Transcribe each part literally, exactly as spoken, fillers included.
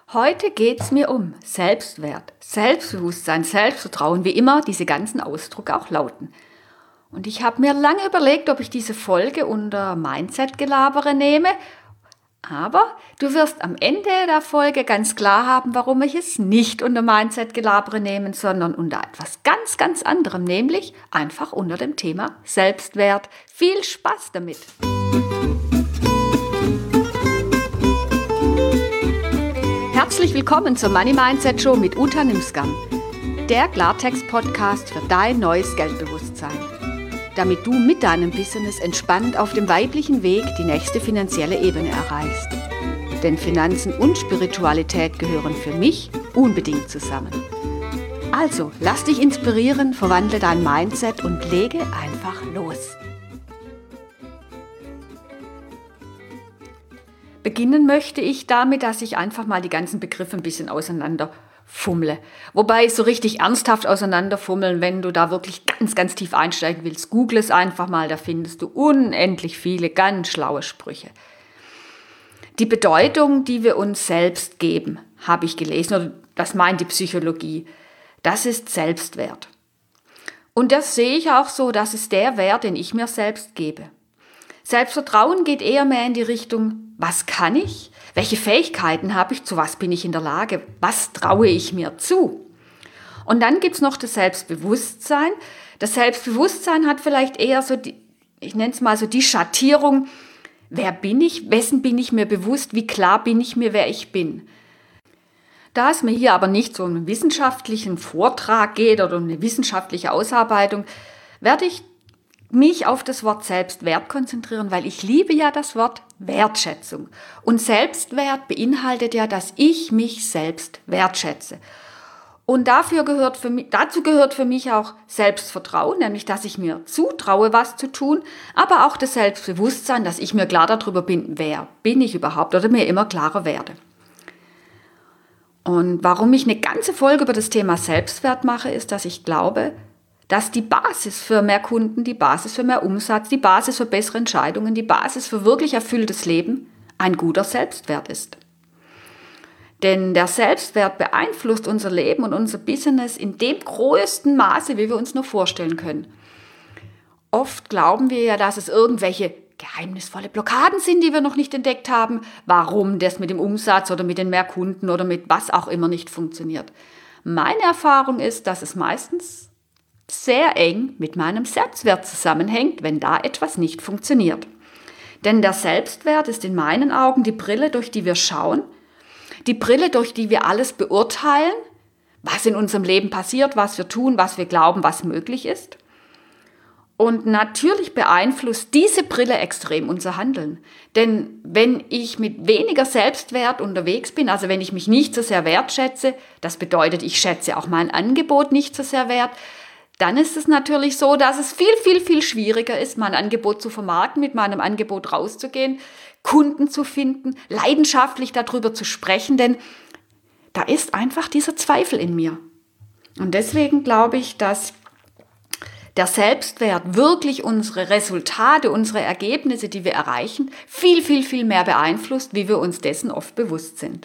Heute geht es mir um Selbstwert, Selbstbewusstsein, Selbstvertrauen, wie immer diese ganzen Ausdrücke auch lauten. Und ich habe mir lange überlegt, ob ich diese Folge unter Mindset-Gelabere nehme, aber du wirst am Ende der Folge ganz klar haben, warum ich es nicht unter Mindset-Gelabere nehme, sondern unter etwas ganz, ganz anderem, nämlich einfach unter dem Thema Selbstwert. Viel Spaß damit! Herzlich willkommen zur Money Mindset Show mit Uta Nimsgam, der Klartext-Podcast für dein neues Geldbewusstsein, damit du mit deinem Business entspannt auf dem weiblichen Weg die nächste finanzielle Ebene erreichst. Denn Finanzen und Spiritualität gehören für mich unbedingt zusammen. Also, lass dich inspirieren, verwandle dein Mindset und lege einfach los. Beginnen möchte ich damit, dass ich einfach mal die ganzen Begriffe ein bisschen auseinanderfummle. Wobei so richtig ernsthaft auseinanderfummeln, wenn du da wirklich ganz, ganz tief einsteigen willst, google es einfach mal, da findest du unendlich viele ganz schlaue Sprüche. Die Bedeutung, die wir uns selbst geben, habe ich gelesen, oder das meint die Psychologie, das ist Selbstwert. Und das sehe ich auch so, das ist der Wert, den ich mir selbst gebe. Selbstvertrauen geht eher mehr in die Richtung, was kann ich? Welche Fähigkeiten habe ich? Zu was bin ich in der Lage? Was traue ich mir zu? Und dann gibt es noch das Selbstbewusstsein. Das Selbstbewusstsein hat vielleicht eher so, die, ich nenne es mal so die Schattierung, wer bin ich? Wessen bin ich mir bewusst? Wie klar bin ich mir, wer ich bin? Da es mir hier aber nicht so um einen wissenschaftlichen Vortrag geht oder um eine wissenschaftliche Ausarbeitung, werde ich mich auf das Wort Selbstwert konzentrieren, weil ich liebe ja das Wort Wertschätzung. Und Selbstwert beinhaltet ja, dass ich mich selbst wertschätze. Und dafür gehört für mich, dazu gehört für mich auch Selbstvertrauen, nämlich dass ich mir zutraue, was zu tun, aber auch das Selbstbewusstsein, dass ich mir klar darüber bin, wer bin ich überhaupt oder mir immer klarer werde. Und warum ich eine ganze Folge über das Thema Selbstwert mache, ist, dass ich glaube, dass die Basis für mehr Kunden, die Basis für mehr Umsatz, die Basis für bessere Entscheidungen, die Basis für wirklich erfülltes Leben ein guter Selbstwert ist. Denn der Selbstwert beeinflusst unser Leben und unser Business in dem größten Maße, wie wir uns nur vorstellen können. Oft glauben wir ja, dass es irgendwelche geheimnisvolle Blockaden sind, die wir noch nicht entdeckt haben, warum das mit dem Umsatz oder mit den mehr Kunden oder mit was auch immer nicht funktioniert. Meine Erfahrung ist, dass es meistens sehr eng mit meinem Selbstwert zusammenhängt, wenn da etwas nicht funktioniert. Denn der Selbstwert ist in meinen Augen die Brille, durch die wir schauen, die Brille, durch die wir alles beurteilen, was in unserem Leben passiert, was wir tun, was wir glauben, was möglich ist. Und natürlich beeinflusst diese Brille extrem unser Handeln. Denn wenn ich mit weniger Selbstwert unterwegs bin, also wenn ich mich nicht so sehr wertschätze, das bedeutet, ich schätze auch mein Angebot nicht so sehr wert, dann ist es natürlich so, dass es viel, viel, viel schwieriger ist, mein Angebot zu vermarkten, mit meinem Angebot rauszugehen, Kunden zu finden, leidenschaftlich darüber zu sprechen, denn da ist einfach dieser Zweifel in mir. Und deswegen glaube ich, dass der Selbstwert wirklich unsere Resultate, unsere Ergebnisse, die wir erreichen, viel, viel, viel mehr beeinflusst, wie wir uns dessen oft bewusst sind.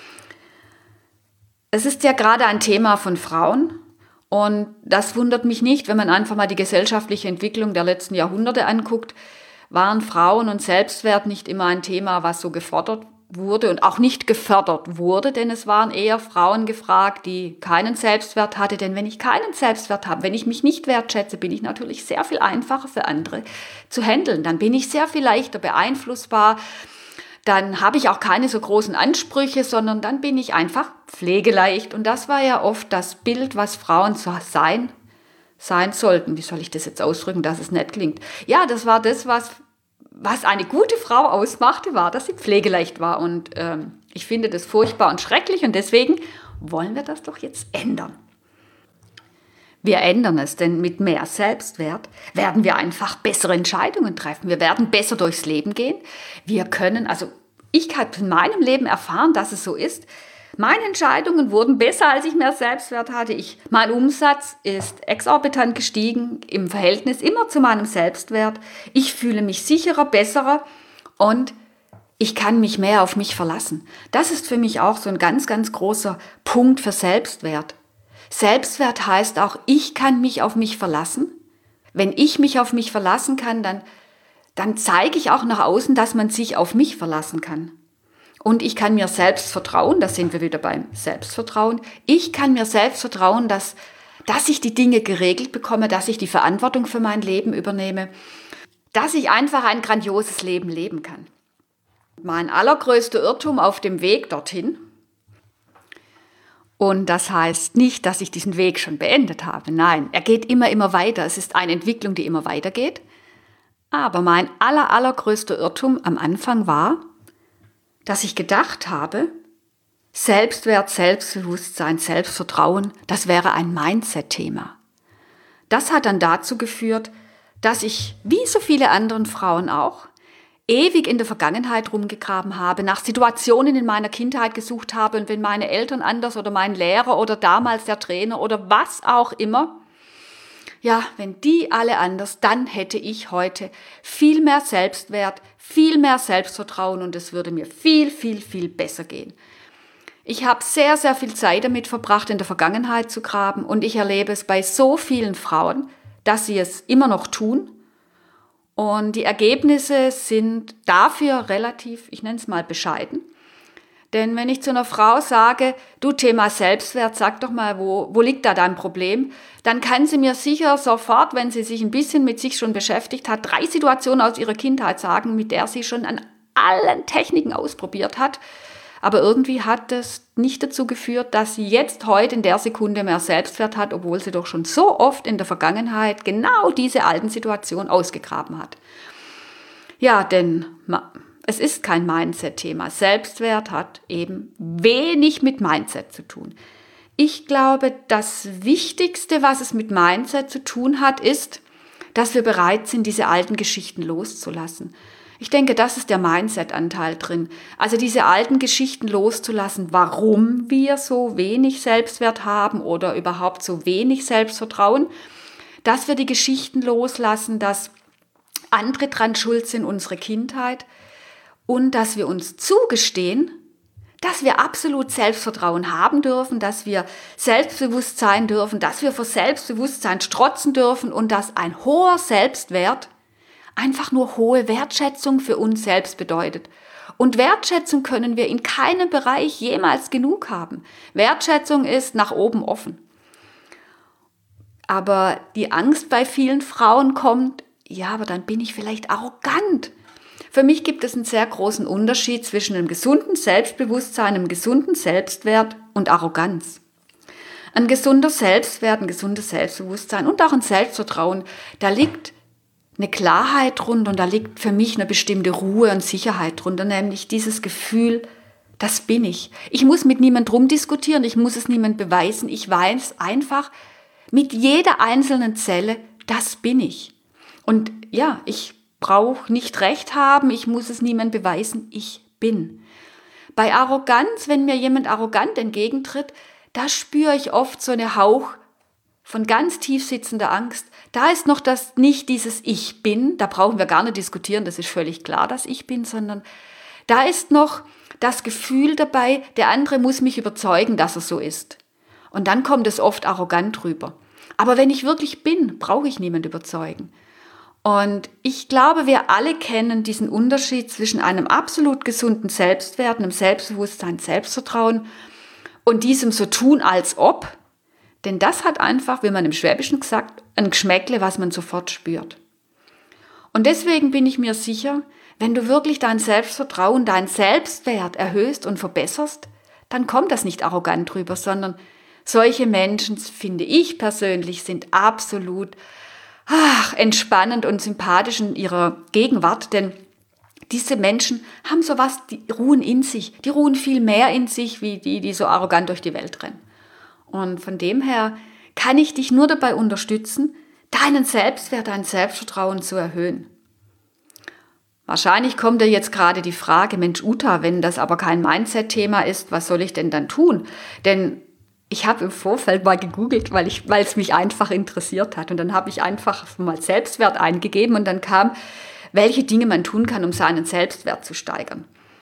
Es ist ja gerade ein Thema von Frauen. Und das wundert mich nicht, wenn man einfach mal die gesellschaftliche Entwicklung der letzten Jahrhunderte anguckt, waren Frauen und Selbstwert nicht immer ein Thema, was so gefordert wurde und auch nicht gefördert wurde, denn es waren eher Frauen gefragt, die keinen Selbstwert hatten, denn wenn ich keinen Selbstwert habe, wenn ich mich nicht wertschätze, bin ich natürlich sehr viel einfacher für andere zu handeln, dann bin ich sehr viel leichter beeinflussbar, dann habe ich auch keine so großen Ansprüche, sondern dann bin ich einfach pflegeleicht. Und das war ja oft das Bild, was Frauen so sein, sein sollten. Wie soll ich das jetzt ausdrücken, dass es nett klingt? Ja, das war das, was, was eine gute Frau ausmachte, war, dass sie pflegeleicht war. Und ähm, ich finde das furchtbar und schrecklich und deswegen wollen wir das doch jetzt ändern. Wir ändern es, denn mit mehr Selbstwert werden wir einfach bessere Entscheidungen treffen. Wir werden besser durchs Leben gehen. Wir können, also ich habe in meinem Leben erfahren, dass es so ist. Meine Entscheidungen wurden besser, als ich mehr Selbstwert hatte. Ich, mein Umsatz ist exorbitant gestiegen im Verhältnis immer zu meinem Selbstwert. Ich fühle mich sicherer, besserer und ich kann mich mehr auf mich verlassen. Das ist für mich auch so ein ganz, ganz großer Punkt für Selbstwert. Selbstwert heißt auch, ich kann mich auf mich verlassen. Wenn ich mich auf mich verlassen kann, dann, dann zeige ich auch nach außen, dass man sich auf mich verlassen kann. Und ich kann mir selbst vertrauen, da sind wir wieder beim Selbstvertrauen. Ich kann mir selbst vertrauen, dass, dass ich die Dinge geregelt bekomme, dass ich die Verantwortung für mein Leben übernehme, dass ich einfach ein grandioses Leben leben kann. Mein allergrößter Irrtum auf dem Weg dorthin, und das heißt nicht, dass ich diesen Weg schon beendet habe. Nein, er geht immer, immer weiter. Es ist eine Entwicklung, die immer weitergeht. Aber mein aller, allergrößter Irrtum am Anfang war, dass ich gedacht habe, Selbstwert, Selbstbewusstsein, Selbstvertrauen, das wäre ein Mindset-Thema. Das hat dann dazu geführt, dass ich, wie so viele anderen Frauen auch, ewig in der Vergangenheit rumgegraben habe, nach Situationen in meiner Kindheit gesucht habe und wenn meine Eltern anders oder mein Lehrer oder damals der Trainer oder was auch immer, ja, wenn die alle anders, dann hätte ich heute viel mehr Selbstwert, viel mehr Selbstvertrauen und es würde mir viel, viel, viel besser gehen. Ich habe sehr, sehr viel Zeit damit verbracht, in der Vergangenheit zu graben und ich erlebe es bei so vielen Frauen, dass sie es immer noch tun. Und die Ergebnisse sind dafür relativ, ich nenne es mal bescheiden. Denn wenn ich zu einer Frau sage, du Thema Selbstwert, sag doch mal, wo, wo liegt da dein Problem? Dann kann sie mir sicher sofort, wenn sie sich ein bisschen mit sich schon beschäftigt hat, drei Situationen aus ihrer Kindheit sagen, mit der sie schon an allen Techniken ausprobiert hat. Aber irgendwie hat das nicht dazu geführt, dass sie jetzt heute in der Sekunde mehr Selbstwert hat, obwohl sie doch schon so oft in der Vergangenheit genau diese alten Situationen ausgegraben hat. Ja, denn es ist kein Mindset-Thema. Selbstwert hat eben wenig mit Mindset zu tun. Ich glaube, das Wichtigste, was es mit Mindset zu tun hat, ist, dass wir bereit sind, diese alten Geschichten loszulassen. Ich denke, das ist der Mindset-Anteil drin. Also diese alten Geschichten loszulassen, warum wir so wenig Selbstwert haben oder überhaupt so wenig Selbstvertrauen. Dass wir die Geschichten loslassen, dass andere dran schuld sind, unsere Kindheit. Und dass wir uns zugestehen, dass wir absolut Selbstvertrauen haben dürfen, dass wir selbstbewusst sein dürfen, dass wir vor Selbstbewusstsein strotzen dürfen und dass ein hoher Selbstwert einfach nur hohe Wertschätzung für uns selbst bedeutet. Und Wertschätzung können wir in keinem Bereich jemals genug haben. Wertschätzung ist nach oben offen. Aber die Angst bei vielen Frauen kommt, ja, aber dann bin ich vielleicht arrogant. Für mich gibt es einen sehr großen Unterschied zwischen einem gesunden Selbstbewusstsein, einem gesunden Selbstwert und Arroganz. Ein gesunder Selbstwert, ein gesundes Selbstbewusstsein und auch ein Selbstvertrauen, da liegt eine Klarheit drunter und da liegt für mich eine bestimmte Ruhe und Sicherheit drunter, nämlich dieses Gefühl, das bin ich. Ich muss mit niemandem rumdiskutieren, ich muss es niemandem beweisen, ich weiß einfach mit jeder einzelnen Zelle, das bin ich. Und ja, ich brauche nicht recht haben, ich muss es niemandem beweisen, ich bin. Bei Arroganz, wenn mir jemand arrogant entgegentritt, da spüre ich oft so einen Hauch von ganz tief sitzender Angst. Da ist noch das nicht dieses Ich bin, da brauchen wir gar nicht diskutieren, das ist völlig klar, dass ich bin, sondern da ist noch das Gefühl dabei, der andere muss mich überzeugen, dass er so ist. Und dann kommt es oft arrogant rüber. Aber wenn ich wirklich bin, brauche ich niemand überzeugen. Und ich glaube, wir alle kennen diesen Unterschied zwischen einem absolut gesunden Selbstwert, einem Selbstbewusstsein, Selbstvertrauen und diesem so tun als ob. Denn das hat einfach, wie man im Schwäbischen gesagt, ein Geschmäckle, was man sofort spürt. Und deswegen bin ich mir sicher, wenn du wirklich dein Selbstvertrauen, deinen Selbstwert erhöhst und verbesserst, dann kommt das nicht arrogant rüber, sondern solche Menschen, finde ich persönlich, sind absolut ach, entspannend und sympathisch in ihrer Gegenwart, denn diese Menschen haben sowas, die ruhen in sich, die ruhen viel mehr in sich, wie die, die so arrogant durch die Welt rennen. Und von dem her kann ich dich nur dabei unterstützen, deinen Selbstwert, dein Selbstvertrauen zu erhöhen. Wahrscheinlich kommt dir jetzt gerade die Frage, Mensch Uta, wenn das aber kein Mindset-Thema ist, was soll ich denn dann tun? Denn ich habe im Vorfeld mal gegoogelt, weil ich, weil es mich einfach interessiert hat. Und dann habe ich einfach mal Selbstwert eingegeben und dann kam, welche Dinge man tun kann, um seinen Selbstwert zu steigern.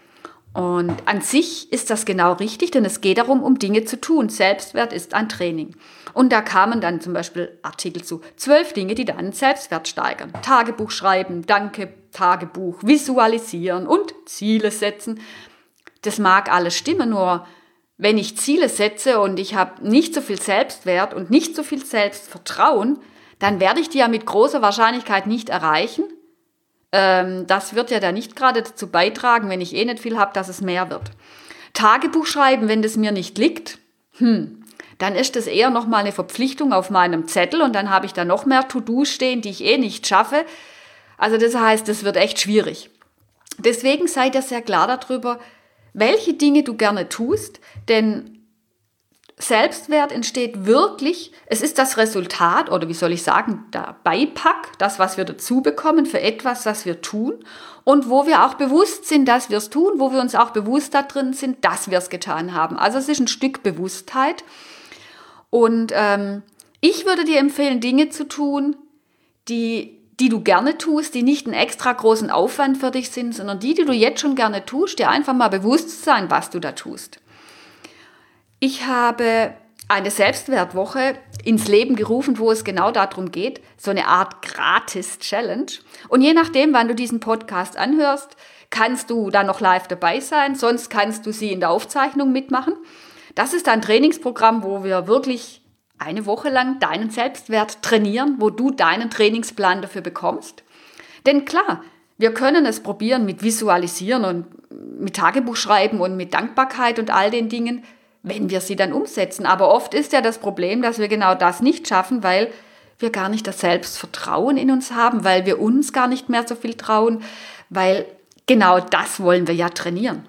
Und an sich ist das genau richtig, denn es geht darum, um Dinge zu tun. Selbstwert ist ein Training. Und da kamen dann zum Beispiel Artikel zu zwölf Dinge, die deinen Selbstwert steigern. Tagebuch schreiben, Danke, Tagebuch, visualisieren und Ziele setzen. Das mag alles stimmen, nur wenn ich Ziele setze und ich habe nicht so viel Selbstwert und nicht so viel Selbstvertrauen, dann werde ich die ja mit großer Wahrscheinlichkeit nicht erreichen. Das wird ja dann nicht gerade dazu beitragen, wenn ich eh nicht viel habe, dass es mehr wird. Tagebuch schreiben, wenn das mir nicht liegt, hm, dann ist das eher nochmal eine Verpflichtung auf meinem Zettel und dann habe ich da noch mehr To-Dos stehen, die ich eh nicht schaffe. Also das heißt, das wird echt schwierig. Deswegen sei dir sehr klar darüber, welche Dinge du gerne tust, denn Selbstwert entsteht wirklich, es ist das Resultat, oder wie soll ich sagen, der Beipack, das, was wir dazu bekommen für etwas, was wir tun und wo wir auch bewusst sind, dass wir es tun, wo wir uns auch bewusst da drin sind, dass wir es getan haben. Also es ist ein Stück Bewusstheit und ähm, ich würde dir empfehlen, Dinge zu tun, die, die du gerne tust, die nicht einen extra großen Aufwand für dich sind, sondern die, die du jetzt schon gerne tust, dir einfach mal bewusst sein, was du da tust. Ich habe eine Selbstwertwoche ins Leben gerufen, wo es genau darum geht, so eine Art Gratis-Challenge. Und je nachdem, wann du diesen Podcast anhörst, kannst du dann noch live dabei sein, sonst kannst du sie in der Aufzeichnung mitmachen. Das ist ein Trainingsprogramm, wo wir wirklich eine Woche lang deinen Selbstwert trainieren, wo du deinen Trainingsplan dafür bekommst. Denn klar, wir können es probieren mit Visualisieren und mit Tagebuch schreiben und mit Dankbarkeit und all den Dingen, wenn wir sie dann umsetzen. Aber oft ist ja das Problem, dass wir genau das nicht schaffen, weil wir gar nicht das Selbstvertrauen in uns haben, weil wir uns gar nicht mehr so viel trauen, weil genau das wollen wir ja trainieren.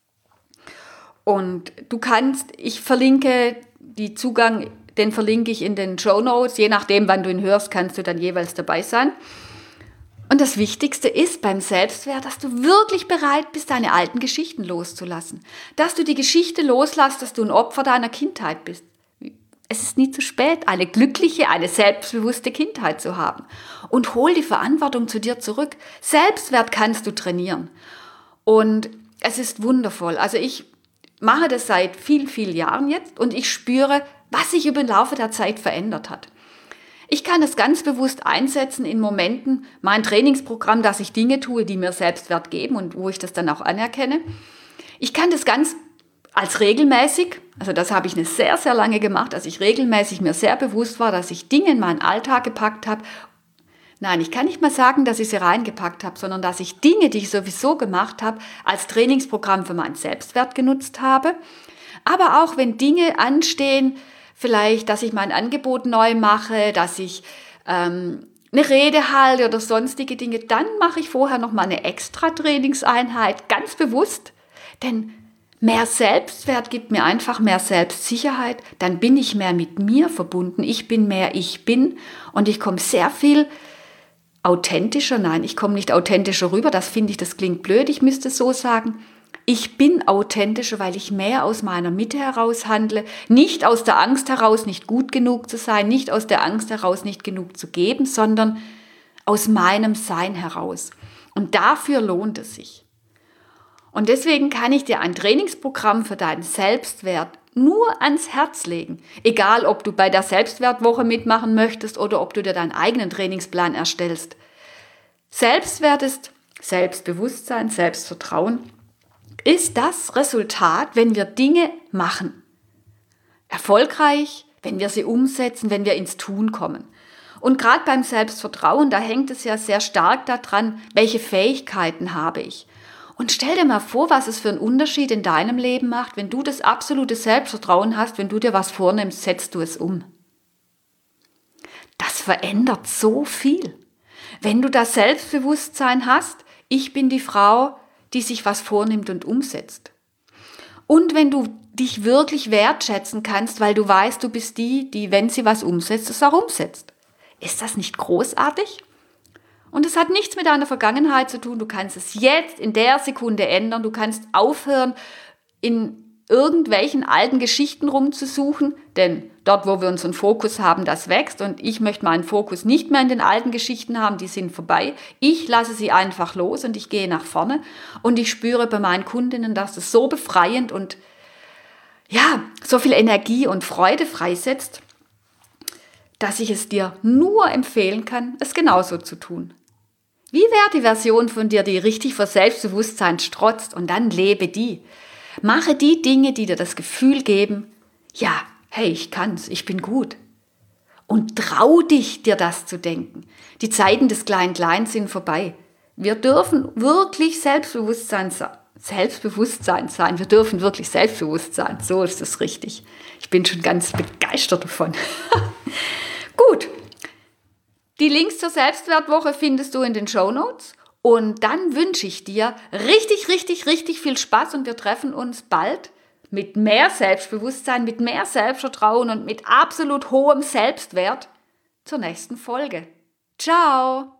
Und du kannst, ich verlinke die Zugang, den verlinke ich in den Shownotes, je nachdem, wann du ihn hörst, kannst du dann jeweils dabei sein. Und das Wichtigste ist beim Selbstwert, dass du wirklich bereit bist, deine alten Geschichten loszulassen. Dass du die Geschichte loslässt, dass du ein Opfer deiner Kindheit bist. Es ist nie zu spät, eine glückliche, eine selbstbewusste Kindheit zu haben. Und hol die Verantwortung zu dir zurück. Selbstwert kannst du trainieren. Und es ist wundervoll. Also ich mache das seit vielen, vielen Jahren jetzt und ich spüre, was sich über den Laufe der Zeit verändert hat. Ich kann es ganz bewusst einsetzen in Momenten, mein Trainingsprogramm, dass ich Dinge tue, die mir Selbstwert geben und wo ich das dann auch anerkenne. Ich kann das ganz als regelmäßig, also das habe ich eine sehr, sehr lange gemacht, dass ich regelmäßig mir sehr bewusst war, dass ich Dinge in meinen Alltag gepackt habe. Nein, ich kann nicht mal sagen, dass ich sie reingepackt habe, sondern dass ich Dinge, die ich sowieso gemacht habe, als Trainingsprogramm für meinen Selbstwert genutzt habe. Aber auch wenn Dinge anstehen, vielleicht, dass ich mein Angebot neu mache, dass ich ähm, eine Rede halte oder sonstige Dinge, dann mache ich vorher noch mal eine extra Trainingseinheit, ganz bewusst. Denn mehr Selbstwert gibt mir einfach mehr Selbstsicherheit, dann bin ich mehr mit mir verbunden, ich bin mehr ich bin und ich komme sehr viel authentischer, nein, ich komme nicht authentischer rüber, das finde ich, das klingt blöd, ich müsste es so sagen. Ich bin authentischer, weil ich mehr aus meiner Mitte heraus handle, nicht aus der Angst heraus, nicht gut genug zu sein, nicht aus der Angst heraus, nicht genug zu geben, sondern aus meinem Sein heraus. Und dafür lohnt es sich. Und deswegen kann ich dir ein Trainingsprogramm für deinen Selbstwert nur ans Herz legen. Egal, ob du bei der Selbstwertwoche mitmachen möchtest oder ob du dir deinen eigenen Trainingsplan erstellst. Selbstwert ist Selbstbewusstsein, Selbstvertrauen. Ist das Resultat, wenn wir Dinge machen. Erfolgreich, wenn wir sie umsetzen, wenn wir ins Tun kommen. Und gerade beim Selbstvertrauen, da hängt es ja sehr stark daran, welche Fähigkeiten habe ich. Und stell dir mal vor, was es für einen Unterschied in deinem Leben macht, wenn du das absolute Selbstvertrauen hast, wenn du dir was vornimmst, setzt du es um. Das verändert so viel. Wenn du das Selbstbewusstsein hast, ich bin die Frau, die sich was vornimmt und umsetzt. Und wenn du dich wirklich wertschätzen kannst, weil du weißt, du bist die, die, wenn sie was umsetzt, es auch umsetzt. Ist das nicht großartig? Und es hat nichts mit deiner Vergangenheit zu tun. Du kannst es jetzt in der Sekunde ändern. Du kannst aufhören, in irgendwelchen alten Geschichten rumzusuchen, denn Dort, wo wir unseren Fokus haben, das wächst. Und ich möchte meinen Fokus nicht mehr in den alten Geschichten haben, die sind vorbei. Ich lasse sie einfach los und ich gehe nach vorne. Und ich spüre bei meinen Kundinnen, dass es so befreiend und ja, so viel Energie und Freude freisetzt, dass ich es dir nur empfehlen kann, es genauso zu tun. Wie wäre die Version von dir, die richtig vor Selbstbewusstsein strotzt, und dann lebe die. Mache die Dinge, die dir das Gefühl geben, ja, hey, ich kann's, ich bin gut. Und trau dich, dir das zu denken. Die Zeiten des Klein-Klein sind vorbei. Wir dürfen wirklich Selbstbewusstsein sein. Selbstbewusstsein sein. Wir dürfen wirklich selbstbewusst sein. So ist es richtig. Ich bin schon ganz begeistert davon. Gut. Die Links zur Selbstwertwoche findest du in den Shownotes. Und dann wünsche ich dir richtig, richtig, richtig viel Spaß und wir treffen uns bald mit mehr Selbstbewusstsein, mit mehr Selbstvertrauen und mit absolut hohem Selbstwert zur nächsten Folge. Ciao!